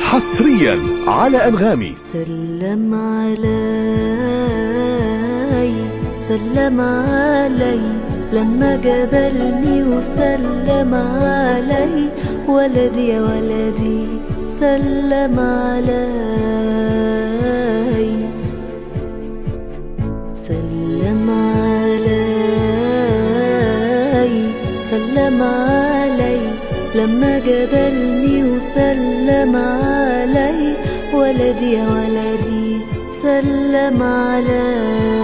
حصريا على أنغامي. سلم علي سلم علي لما جبلني وسلم علي ولدي يا ولدي سلم علي سلم علي سلم علي لما جبلني وسلم علي ولدي يا ولدي سلم علي.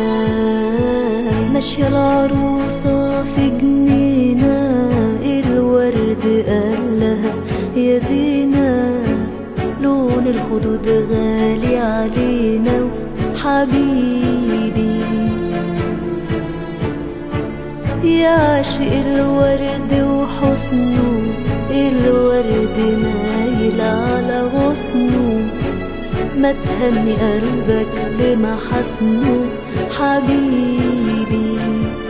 ماشية العروسة في جنينة الورد قالها يا زينة لون الخدود غالي علينا وحبيبي يا عاشق الورد وحسنه الورد مايل على غصنه ما تهني قلبك بمحاسنه حبيبي.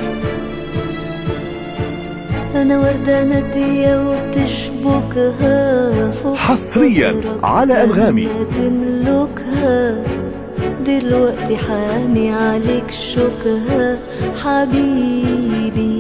أنا وردة نادية وتشبكها فوق حصريا على أنغامي. تملكها دلوقتي حامي عليك شوكها حبيبي.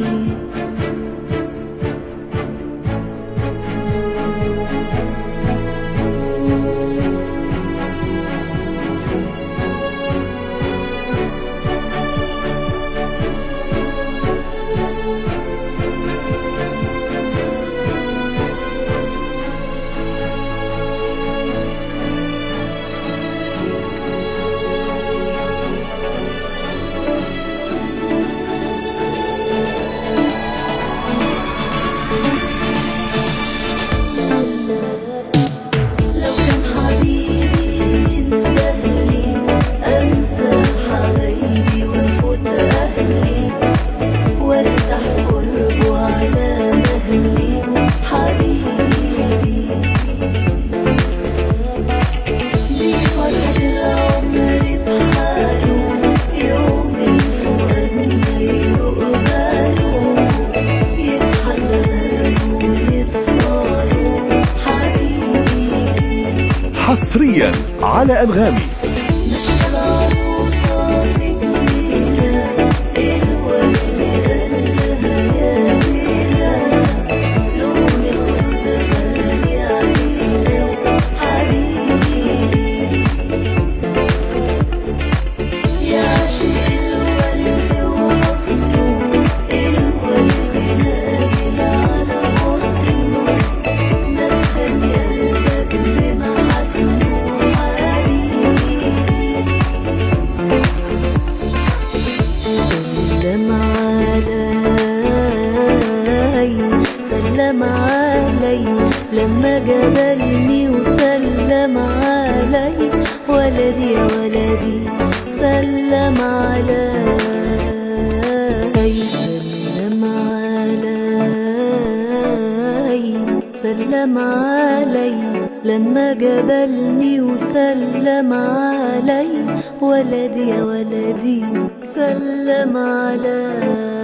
حصريا على أنغامي. سلم علي لما جبلني وسلم علي ولدي يا ولدي سلم علي سلم علي سلم علي لما جبلني وسلم علي ولدي يا ولدي سلم علي.